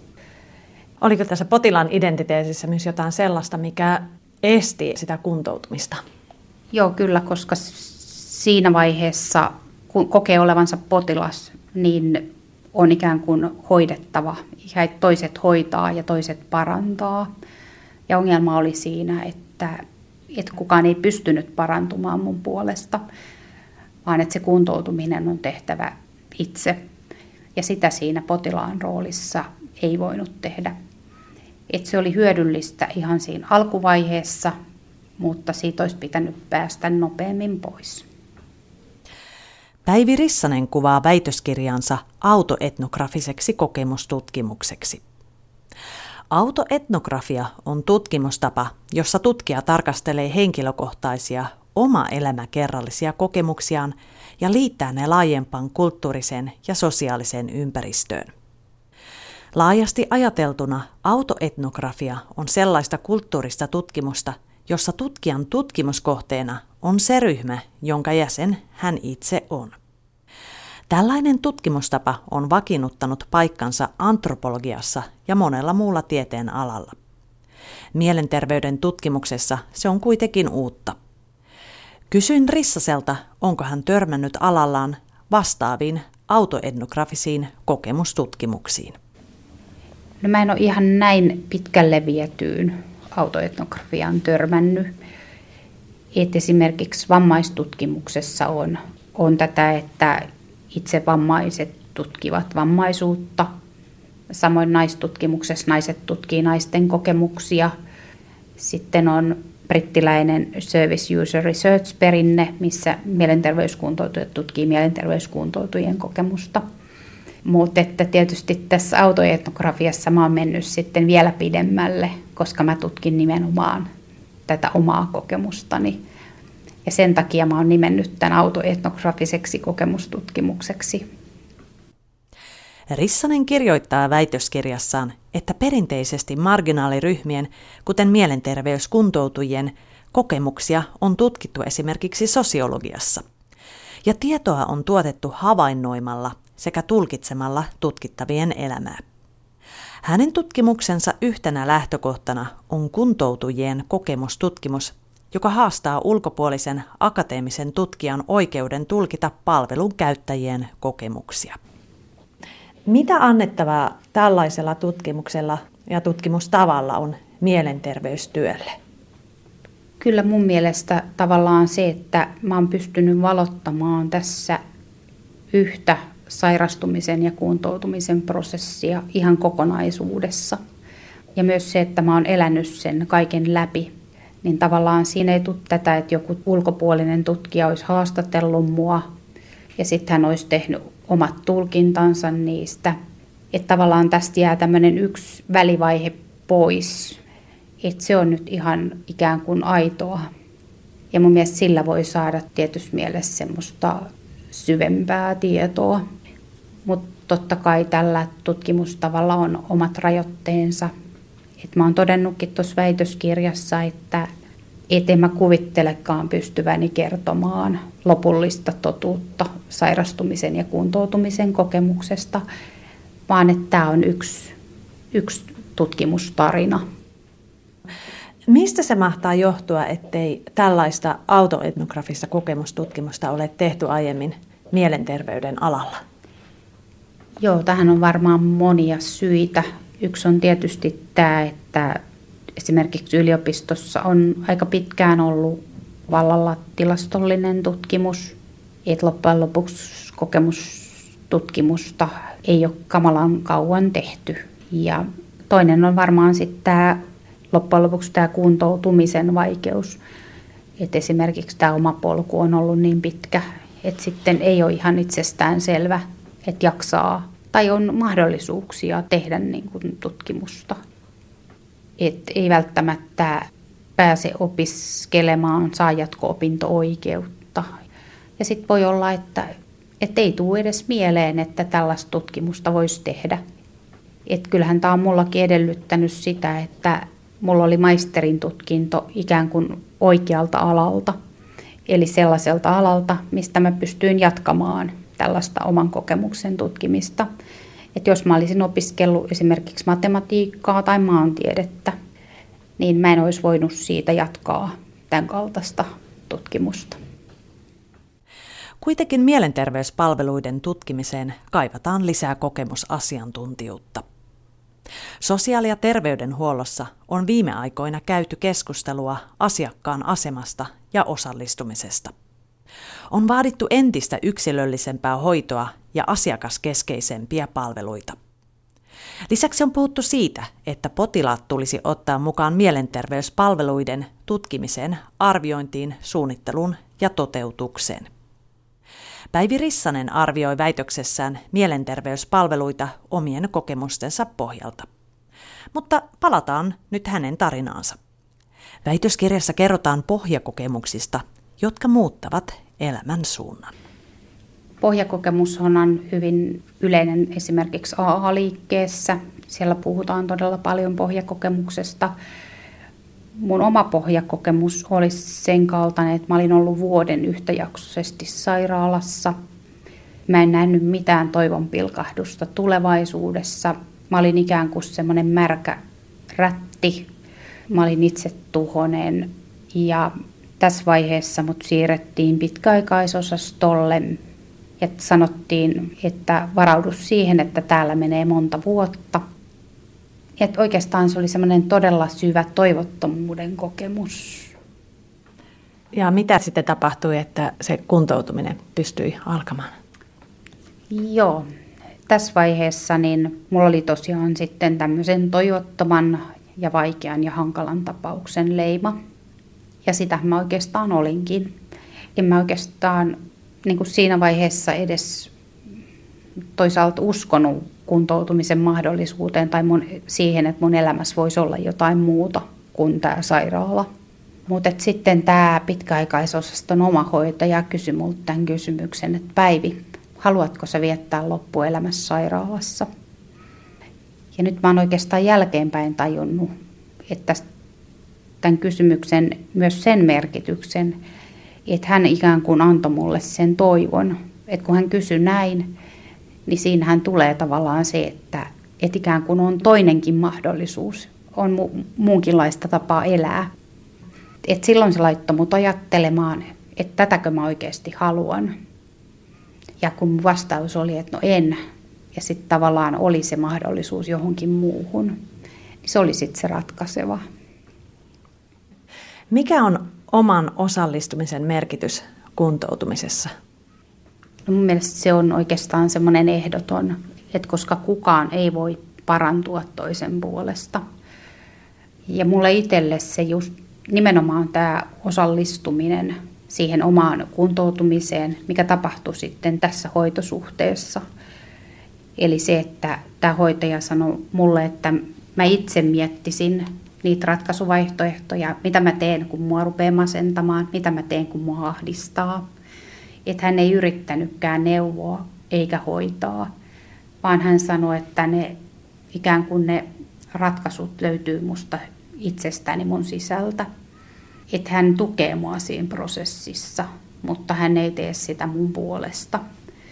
Oliko tässä potilaan identiteetissä myös jotain sellaista, mikä esti sitä kuntoutumista? Joo, kyllä, koska siinä vaiheessa, kun kokee olevansa potilas, niin on ikään kuin hoidettava. Ja toiset hoitaa ja toiset parantaa. Ja ongelma oli siinä, että, että kukaan ei pystynyt parantumaan mun puolesta, vaan että se kuntoutuminen on tehtävä itse. Ja sitä siinä potilaan roolissa ei voinut tehdä. Että se oli hyödyllistä ihan siinä alkuvaiheessa, mutta siitä olisi pitänyt päästä nopeammin pois. Päivi Rissanen kuvaa väitöskirjansa autoetnografiseksi kokemustutkimukseksi. Autoetnografia on tutkimustapa, jossa tutkija tarkastelee henkilökohtaisia oma-elämäkerrallisia kokemuksiaan ja liittää ne laajempaan kulttuuriseen ja sosiaaliseen ympäristöön. Laajasti ajateltuna autoetnografia on sellaista kulttuurista tutkimusta, jossa tutkijan tutkimuskohteena on se ryhmä, jonka jäsen hän itse on. Tällainen tutkimustapa on vakiinnuttanut paikkansa antropologiassa ja monella muulla tieteen alalla. Mielenterveyden tutkimuksessa se on kuitenkin uutta. Kysyin Rissaselta, onko hän törmännyt alallaan vastaaviin autoetnografisiin kokemustutkimuksiin. No mä en ole ihan näin pitkälle vietyyn autoetnografiaan törmännyt. Et esimerkiksi vammaistutkimuksessa on, on tätä, että itse vammaiset tutkivat vammaisuutta. Samoin naistutkimuksessa naiset tutkii naisten kokemuksia. Sitten on brittiläinen Service User Research-perinne, missä mielenterveyskuntoutujat tutkii mielenterveyskuntoutujien kokemusta. Mutta että tietysti tässä autoetnografiassa mä oon mennyt sitten vielä pidemmälle, koska mä tutkin nimenomaan tätä omaa kokemustani. Ja sen takia mä oon nimennyt tämän autoetnografiseksi kokemustutkimukseksi. Rissanen kirjoittaa väitöskirjassaan, että perinteisesti marginaaliryhmien, kuten mielenterveyskuntoutujien, kokemuksia on tutkittu esimerkiksi sosiologiassa. Ja tietoa on tuotettu havainnoimalla sekä tulkitsemalla tutkittavien elämää. Hänen tutkimuksensa yhtenä lähtökohtana on kuntoutujien kokemustutkimus, joka haastaa ulkopuolisen akateemisen tutkijan oikeuden tulkita palvelun käyttäjien kokemuksia. Mitä annettavaa tällaisella tutkimuksella ja tutkimustavalla on mielenterveystyölle? Kyllä mun mielestä tavallaan se, että mä oon pystynyt valottamaan tässä yhtä sairastumisen ja kuntoutumisen prosessia ihan kokonaisuudessa. Ja myös se, että mä oon elänyt sen kaiken läpi, niin tavallaan siinä ei tule tätä, että joku ulkopuolinen tutkija olisi haastatellut mua ja sitten hän olisi tehnyt omat tulkintansa niistä. Että tavallaan tästä jää tämmöinen yksi välivaihe pois, että se on nyt ihan ikään kuin aitoa. Ja mun mielestä sillä voi saada tietysti mielessä semmoista syvempää tietoa. Mutta totta kai tällä tutkimustavalla on omat rajoitteensa. Et mä oon todennutkin tuossa väitöskirjassa, että et en mä kuvittelekaan pystyväni kertomaan lopullista totuutta sairastumisen ja kuntoutumisen kokemuksesta, vaan että tämä on yksi, yksi tutkimustarina. Mistä se mahtaa johtua, ettei tällaista autoetnografista kokemustutkimusta ole tehty aiemmin mielenterveyden alalla? Joo, tähän on varmaan monia syitä. Yksi on tietysti tämä, että esimerkiksi yliopistossa on aika pitkään ollut vallalla tilastollinen tutkimus, että loppujen lopuksi kokemustutkimusta ei ole kamalan kauan tehty. Ja toinen on varmaan sitten tämä loppujen lopuksi tämä kuntoutumisen vaikeus, että esimerkiksi tämä oma polku on ollut niin pitkä, että sitten ei ole ihan itsestään selvä, että jaksaa tai on mahdollisuuksia tehdä niin kuin tutkimusta. Et ei välttämättä pääse opiskelemaan, saa jatko-opinto-oikeutta. Ja sitten voi olla, että et ei tule edes mieleen, että tällaista tutkimusta voisi tehdä. Et kyllähän tämä on mullakin edellyttänyt sitä, että mulla oli maisterin tutkinto ikään kuin oikealta alalta. Eli sellaiselta alalta, mistä mä pystyin jatkamaan tällaista oman kokemuksen tutkimista. Että jos mä olisin opiskellut esimerkiksi matematiikkaa tai maantiedettä, niin mä en olisi voinut siitä jatkaa tämän kaltaista tutkimusta. Kuitenkin mielenterveyspalveluiden tutkimiseen kaivataan lisää kokemusasiantuntijuutta. Sosiaali- ja terveydenhuollossa on viime aikoina käyty keskustelua asiakkaan asemasta ja osallistumisesta. On vaadittu entistä yksilöllisempää hoitoa ja asiakaskeskeisempiä palveluita. Lisäksi on puhuttu siitä, että potilaat tulisi ottaa mukaan mielenterveyspalveluiden tutkimiseen, arviointiin, suunnitteluun ja toteutukseen. Päivi Rissanen arvioi väitöksessään mielenterveyspalveluita omien kokemustensa pohjalta. Mutta palataan nyt hänen tarinaansa. Väitöskirjassa kerrotaan pohjakokemuksista, jotka muuttavat elämän suunnan. Pohjakokemus on hyvin yleinen esimerkiksi A A-liikkeessä. Siellä puhutaan todella paljon pohjakokemuksesta. Mun oma pohjakokemus olisi sen kaltainen, että mä olin ollut vuoden yhtäjaksoisesti sairaalassa. Mä en nähnyt mitään toivon pilkahdusta tulevaisuudessa. Mä olin ikään kuin semmoinen märkä rätti. Mä olin itse tuhonen ja tässä vaiheessa mut siirrettiin pitkäaikaisosastolle ja sanottiin, että varaudu siihen, että täällä menee monta vuotta. Et oikeastaan se oli semmoinen todella syvä toivottomuuden kokemus. Ja mitä sitten tapahtui, että se kuntoutuminen pystyi alkamaan? Joo, tässä vaiheessa niin mulla oli tosiaan sitten tämmöisen toivottoman ja vaikean ja hankalan tapauksen leima. Ja sitä mä oikeastaan olinkin. En mä oikeastaan niin kuin siinä vaiheessa edes toisaalta uskonut kuntoutumisen mahdollisuuteen tai mun, siihen, että mun elämässä voisi olla jotain muuta kuin tämä sairaala. Mutta sitten tämä pitkäaikaisosaston omahoitaja kysyi multa tämän kysymyksen, että Päivi, haluatko sä viettää loppuelämässä sairaalassa? Ja nyt mä oon oikeastaan jälkeenpäin tajunnut, että tämän kysymyksen myös sen merkityksen, että hän ikään kuin antoi mulle sen toivon. Että kun hän kysyi näin, niin siinähän tulee tavallaan se, että Että ikään kuin on toinenkin mahdollisuus, on mu- muunkinlaista tapaa elää. Et silloin se laittoi mut ajattelemaan, että tätäkö mä oikeasti haluan. Ja kun mun vastaus oli, että no en, ja sitten tavallaan oli se mahdollisuus johonkin muuhun, niin se oli sitten se ratkaiseva. Mikä on oman osallistumisen merkitys kuntoutumisessa? No mun mielestä se on oikeastaan semmoinen ehdoton, että koska kukaan ei voi parantua toisen puolesta. Ja mulle itselle se just nimenomaan tämä osallistuminen siihen omaan kuntoutumiseen, mikä tapahtui sitten tässä hoitosuhteessa. Eli se, että tämä hoitaja sanoi mulle, että mä itse miettisin niitä ratkaisuvaihtoehtoja, mitä mä teen, kun mua rupeaa masentamaan, mitä mä teen, kun mua ahdistaa. Että hän ei yrittänytkään neuvoa eikä hoitaa, vaan hän sanoi, että ne ikään kuin ne ratkaisut löytyy musta itsestäni mun sisältä. Että hän tukee mua siinä prosessissa, mutta hän ei tee sitä mun puolesta.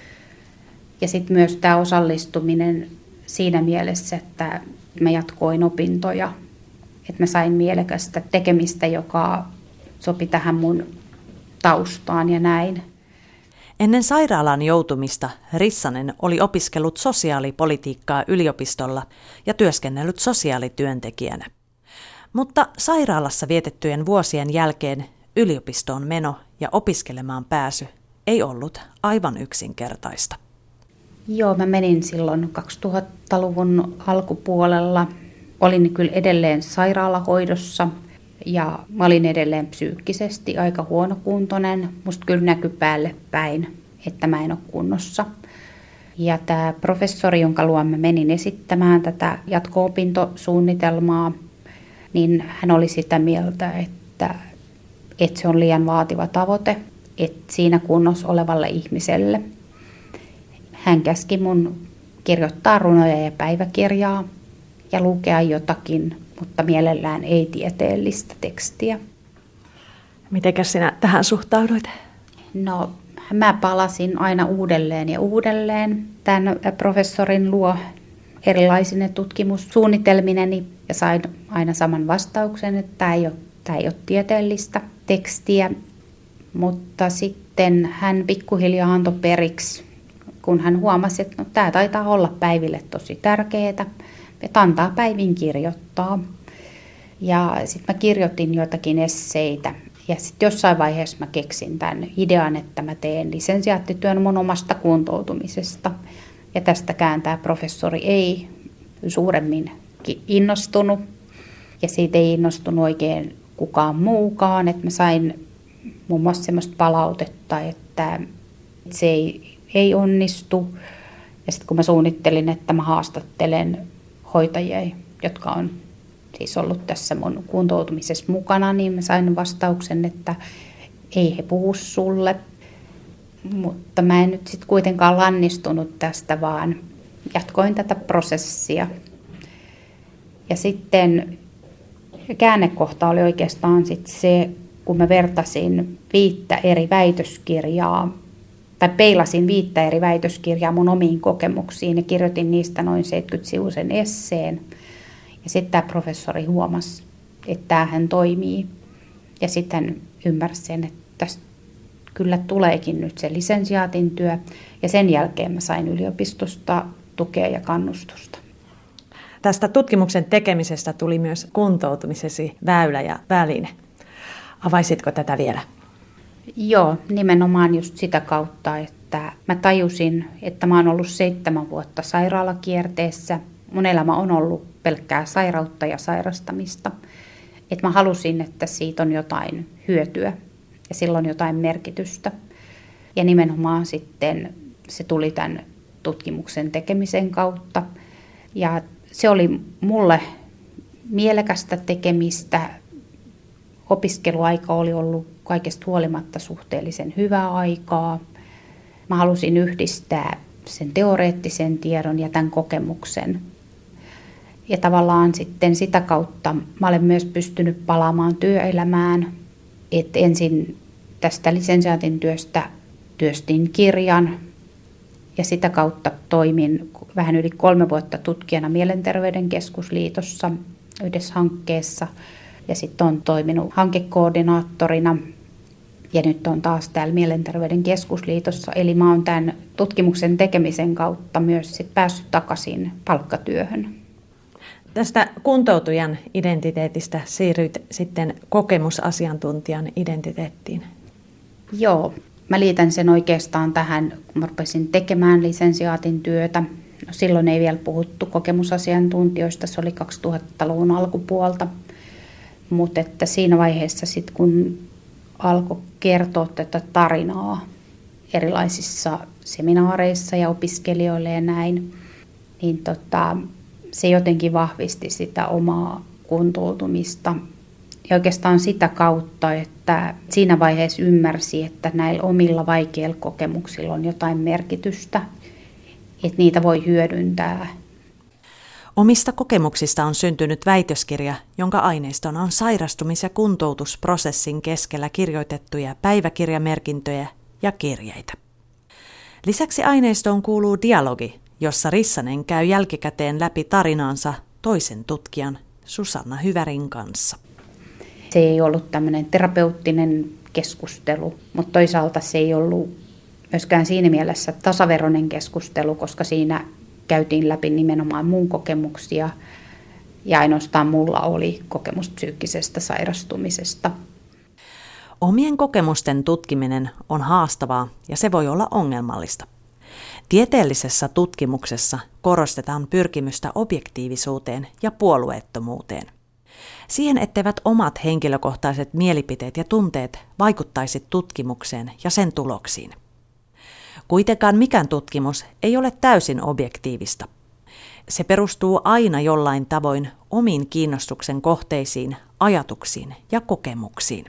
Ja sitten myös tämä osallistuminen siinä mielessä, että mä jatkoin opintoja, että mä sain mielekästä tekemistä, joka sopi tähän mun taustaan ja näin. Ennen sairaalaan joutumista Rissanen oli opiskellut sosiaalipolitiikkaa yliopistolla ja työskennellyt sosiaalityöntekijänä. Mutta sairaalassa vietettyjen vuosien jälkeen yliopistoon meno ja opiskelemaan pääsy ei ollut aivan yksinkertaista. Joo, mä menin silloin kaksituhattaluvun alkupuolella. Olin kyllä edelleen sairaalahoidossa ja mä olin edelleen psyykkisesti aika huonokuntoinen. Musta kyllä näkyi päälle päin, että mä en ole kunnossa. Ja tämä professori, jonka luo mä menin esittämään tätä jatko-opintosuunnitelmaa, niin hän oli sitä mieltä, että, että se on liian vaativa tavoite, että siinä kunnossa olevalle ihmiselle. Hän käski mun kirjoittaa runoja ja päiväkirjaa ja lukea jotakin, mutta mielellään ei tieteellistä tekstiä. Mitenkäs sinä tähän suhtauduit? No, mä palasin aina uudelleen ja uudelleen tämän professorin luo erilaisine tutkimussuunnitelmineni ja sain aina saman vastauksen, että tämä ei ole, tämä ei ole tieteellistä tekstiä. Mutta sitten hän pikkuhiljaa antoi periksi, kun hän huomasi, että no, tämä taitaa olla päiville tosi tärkeää, että antaa päivin kirjoittaa. Ja sitten mä kirjoitin joitakin esseitä. Ja sitten jossain vaiheessa mä keksin tämän idean, että mä teen lisensiaattityön mun omasta kuntoutumisesta. Ja tästäkään tämä professori ei suuremmin innostunut. Ja siitä ei innostunut oikein kukaan muukaan. Että mä sain muun muassa semmoista palautetta, että se ei, ei onnistu. Ja sitten kun mä suunnittelin, että mä haastattelen hoitajia, jotka on siis ollut tässä mun kuntoutumisessa mukana, niin mä sain vastauksen, että ei he puhu sulle. Mutta mä en nyt sitten kuitenkaan lannistunut tästä, vaan jatkoin tätä prosessia. Ja sitten käännekohta oli oikeastaan sit se, kun mä vertasin viittä eri väitöskirjaa, tai peilasin viittä eri väitöskirjaa mun omiin kokemuksiin ja kirjoitin niistä noin seitsemänkymmentä-sivuisen esseen. Ja sitten tämä professori huomasi, että tämähän toimii. Ja sitten hän ymmärsi sen, että tästä kyllä tuleekin nyt se lisensiaatin työ. Ja sen jälkeen mä sain yliopistosta tukea ja kannustusta. Tästä tutkimuksen tekemisestä tuli myös kuntoutumisesi väylä ja väline. Avaisitko tätä vielä? Joo, nimenomaan just sitä kautta, että mä tajusin, että mä oon ollut seitsemän vuotta sairaalakierteessä. Mun elämä on ollut pelkkää sairautta ja sairastamista. Että mä halusin, että siitä on jotain hyötyä ja sillä on jotain merkitystä. Ja nimenomaan sitten se tuli tämän tutkimuksen tekemisen kautta. Ja se oli mulle mielekästä tekemistä. Opiskeluaika oli ollut kaikesta huolimatta suhteellisen hyvää aikaa. Mä halusin yhdistää sen teoreettisen tiedon ja tämän kokemuksen. Ja tavallaan sitten sitä kautta mä olen myös pystynyt palaamaan työelämään. Et ensin tästä lisensiaatin työstä työstin kirjan Ja sitä kautta toimin vähän yli kolme vuotta tutkijana Mielenterveyden keskusliitossa yhdessä hankkeessa. Ja sitten olen toiminut hankekoordinaattorina ja nyt on taas täällä Mielenterveyden keskusliitossa. Eli mä oon tämän tutkimuksen tekemisen kautta myös sit päässyt takaisin palkkatyöhön. Tästä kuntoutujan identiteetistä siirryit sitten kokemusasiantuntijan identiteettiin. Joo, mä liitän sen oikeastaan tähän, kun mä rupesin tekemään lisensiaatin työtä. No, silloin ei vielä puhuttu kokemusasiantuntijoista, se oli kaksituhattaluvun alkupuolta. Mutta että siinä vaiheessa sitten kun alkoi kertoa tätä tarinaa erilaisissa seminaareissa ja opiskelijoille ja näin, niin tota, se jotenkin vahvisti sitä omaa kuntoutumista. Ja oikeastaan sitä kautta, että siinä vaiheessa ymmärsi, että näillä omilla vaikeilla kokemuksilla on jotain merkitystä, että niitä voi hyödyntää. Omista kokemuksista on syntynyt väitöskirja, jonka aineistona on sairastumis- ja kuntoutusprosessin keskellä kirjoitettuja päiväkirjamerkintöjä ja kirjeitä. Lisäksi aineistoon kuuluu dialogi, jossa Rissanen käy jälkikäteen läpi tarinaansa toisen tutkijan Susanna Hyvärin kanssa. Se ei ollut tämmöinen terapeuttinen keskustelu, mutta toisaalta se ei ollut myöskään siinä mielessä tasaveroinen keskustelu, koska siinä käytiin läpi nimenomaan mun kokemuksia ja ainoastaan mulla oli kokemus psyykkisestä sairastumisesta. Omien kokemusten tutkiminen on haastavaa ja se voi olla ongelmallista. Tieteellisessä tutkimuksessa korostetaan pyrkimystä objektiivisuuteen ja puolueettomuuteen. Siihen, etteivät omat henkilökohtaiset mielipiteet ja tunteet vaikuttaisi tutkimukseen ja sen tuloksiin. Kuitenkaan mikään tutkimus ei ole täysin objektiivista. Se perustuu aina jollain tavoin omiin kiinnostuksen kohteisiin, ajatuksiin ja kokemuksiin.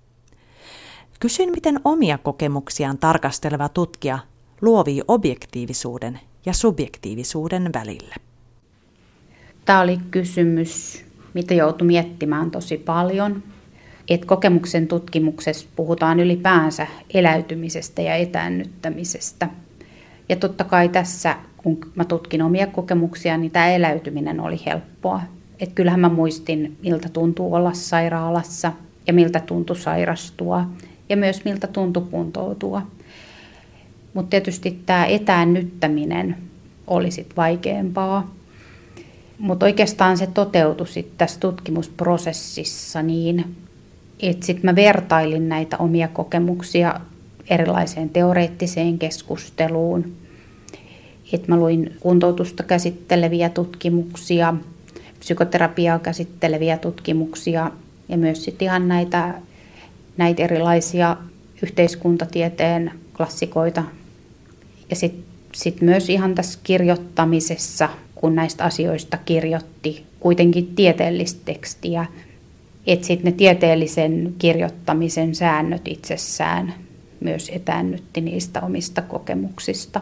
Kysyin, miten omia kokemuksiaan tarkasteleva tutkija luovii objektiivisuuden ja subjektiivisuuden välille. Tämä oli kysymys, mitä joutui miettimään tosi paljon. Et kokemuksen tutkimuksessa puhutaan ylipäänsä eläytymisestä ja etäännyttämisestä. Ja totta kai tässä, kun mä tutkin omia kokemuksia, niin tämä eläytyminen oli helppoa. Et kyllähän mä muistin, miltä tuntuu olla sairaalassa ja miltä tuntui sairastua ja myös miltä tuntui kuntoutua. Mutta tietysti tämä etäännyttäminen oli sit vaikeampaa. Mutta oikeastaan se toteutui sit tässä tutkimusprosessissa niin, että sitten mä vertailin näitä omia kokemuksia erilaiseen teoreettiseen keskusteluun. Että mä luin kuntoutusta käsitteleviä tutkimuksia, psykoterapiaa käsitteleviä tutkimuksia ja myös sitten ihan näitä, näitä erilaisia yhteiskuntatieteen klassikoita. Ja sitten sit myös ihan tässä kirjoittamisessa, kun näistä asioista kirjoitti kuitenkin tieteellistä tekstiä, että sitten ne tieteellisen kirjoittamisen säännöt itsessään myös etäännytti niistä omista kokemuksista.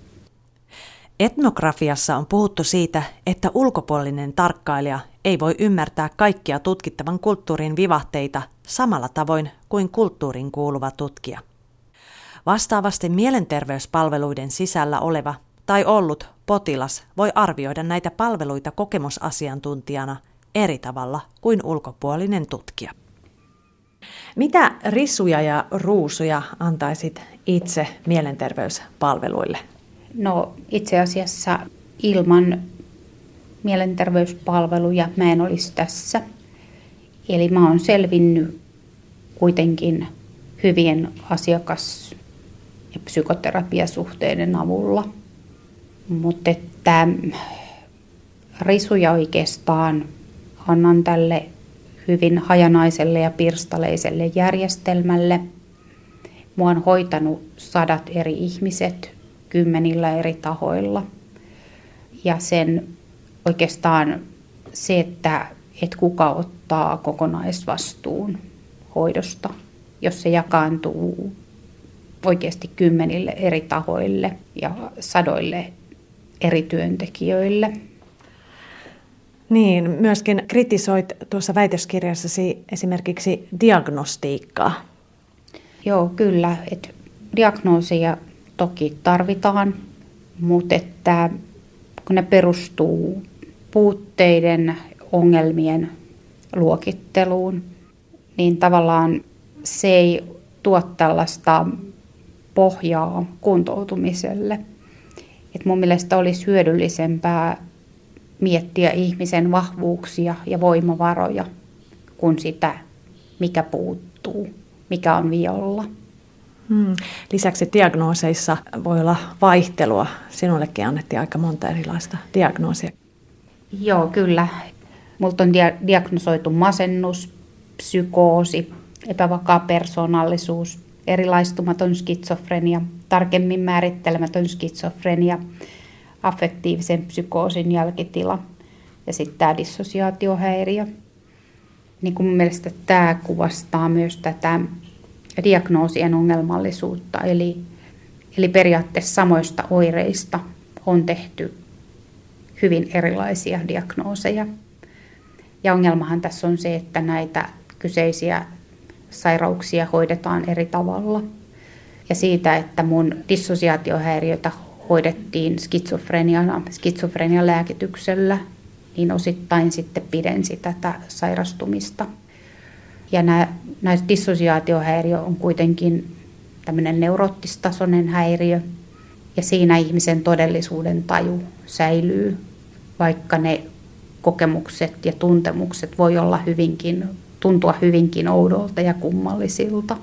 Etnografiassa on puhuttu siitä, että ulkopuolinen tarkkailija ei voi ymmärtää kaikkia tutkittavan kulttuurin vivahteita samalla tavoin kuin kulttuuriin kuuluva tutkija. Vastaavasti mielenterveyspalveluiden sisällä oleva tai ollut potilas voi arvioida näitä palveluita kokemusasiantuntijana eri tavalla kuin ulkopuolinen tutkija. Mitä risuja ja ruusuja antaisit itse mielenterveyspalveluille? No itse asiassa ilman mielenterveyspalveluja mä en olisi tässä. Eli mä oon selvinnyt kuitenkin hyvien asiakas- ja psykoterapiasuhteiden avulla. Mutta että risuja oikeastaan annan tälle hyvin hajanaiselle ja pirstaleiselle järjestelmälle. Mua on hoitanut sadat eri ihmiset kymmenillä eri tahoilla. Ja sen oikeastaan se, että, että kuka ottaa kokonaisvastuun hoidosta, jos se jakaantuu oikeasti kymmenille eri tahoille ja sadoille eri työntekijöille. Niin, myöskin kritisoit tuossa väitöskirjassasi esimerkiksi diagnostiikkaa. Joo, kyllä. Et diagnooseja toki tarvitaan mutta että kun ne perustuu puutteiden, ongelmien luokitteluun, niin tavallaan se ei tuo tällaista pohjaa kuntoutumiselle. Et mun mielestä olisi hyödyllisempää miettiä ihmisen vahvuuksia ja voimavaroja kuin sitä, mikä puuttuu, mikä on violla. Hmm. Lisäksi diagnooseissa voi olla vaihtelua. Sinullekin annettiin aika monta erilaista diagnoosia. Joo, kyllä. Multa on dia- diagnosoitu masennus, psykoosi, epävakaa persoonallisuus, erilaistumaton skitsofrenia, tarkemmin määrittelemätön skitsofrenia, affektiivisen psykoosin jälkitila ja sitten tämä dissosiaatiohäiriö. Niin kuin mun mielestä tämä kuvastaa myös tätä diagnoosien ongelmallisuutta, eli, eli periaatteessa samoista oireista on tehty hyvin erilaisia diagnooseja. Ja ongelmahan tässä on se, että näitä kyseisiä sairauksia hoidetaan eri tavalla. Ja siitä, että mun dissosiaatiohäiriötä hoidettiin skitsofreniana, skitsofrenian lääkityksellä, niin osittain sitten pidensi tätä sairastumista. Ja nämä, nämä dissosiaatiohäiriö on kuitenkin tämmöinen neuroottistasoinen häiriö, ja siinä ihmisen todellisuuden taju säilyy, vaikka ne kokemukset ja tuntemukset voi olla hyvinkin, tuntua hyvinkin oudolta ja kummallisilta.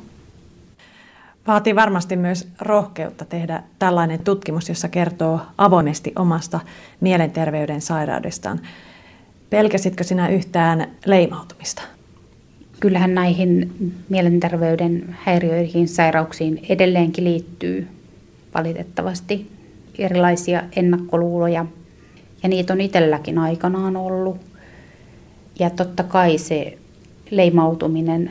Vaatii varmasti myös rohkeutta tehdä tällainen tutkimus, jossa kertoo avoimesti omasta mielenterveyden sairaudestaan. Pelkäsitkö sinä yhtään leimautumista? Kyllähän näihin mielenterveyden häiriöihin, sairauksiin edelleenkin liittyy valitettavasti erilaisia ennakkoluuloja. Ja niitä on itselläkin aikanaan ollut. Ja totta kai se leimautuminen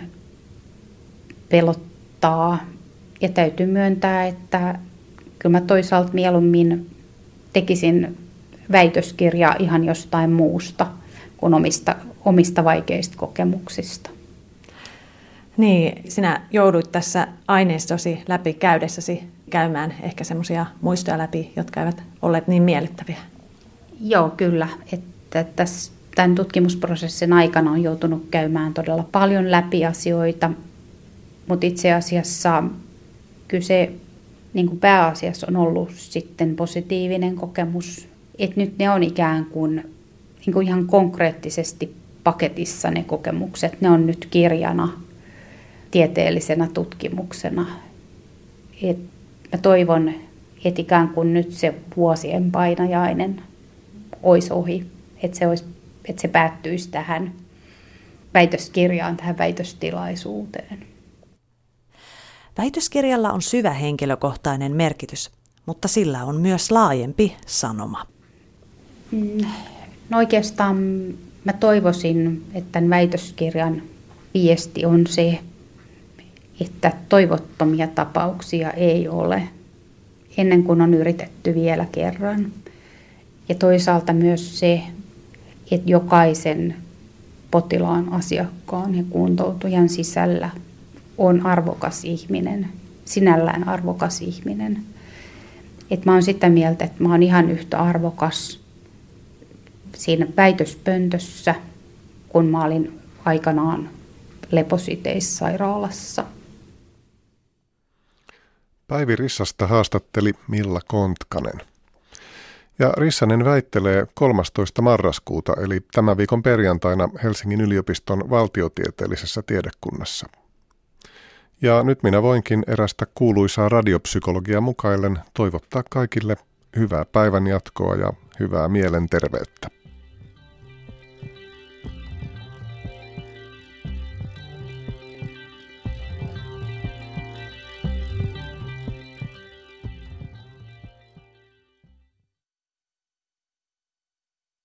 pelottaa. Ja täytyy myöntää, että kyllä mä toisaalta mieluummin tekisin väitöskirjaa ihan jostain muusta kuin omista, omista vaikeista kokemuksista. Niin, sinä jouduit tässä aineistosi läpi käydessäsi käymään ehkä semmoisia muistoja läpi, jotka eivät olleet niin miellyttäviä. Joo, kyllä. Että tässä, tämän tutkimusprosessin aikana on joutunut käymään todella paljon läpi asioita, mutta itse asiassa kyse niin kuin pääasiassa on ollut sitten positiivinen kokemus. Että nyt ne on ikään kuin, niin kuin ihan konkreettisesti paketissa ne kokemukset. Ne on nyt kirjana, tieteellisenä tutkimuksena. Et mä toivon, että ikään kuin nyt se vuosien painajainen olisi ohi. Että se, olisi, että se päättyisi tähän väitöskirjaan, tähän väitöstilaisuuteen. Väitöskirjalla on syvä henkilökohtainen merkitys, mutta sillä on myös laajempi sanoma. No oikeastaan mä toivoisin, että tämän väitöskirjan viesti on se, että toivottomia tapauksia ei ole ennen kuin on yritetty vielä kerran. Ja toisaalta myös se, että jokaisen potilaan, asiakkaan ja kuntoutujan sisällä on arvokas ihminen, sinällään arvokas ihminen. Et mä oon sitä mieltä, että mä oon ihan yhtä arvokas siinä väitöspöntössä, kun mä olin aikanaan Lepositeissairaalassa. Päivi Rissasta haastatteli Milla Kontkanen. Ja Rissanen väittelee kolmastoista marraskuuta eli tämän viikon perjantaina Helsingin yliopiston valtiotieteellisessä tiedekunnassa. Ja nyt minä voinkin erästä kuuluisaa radiopsykologiaa mukaillen toivottaa kaikille hyvää päivänjatkoa ja hyvää mielenterveyttä.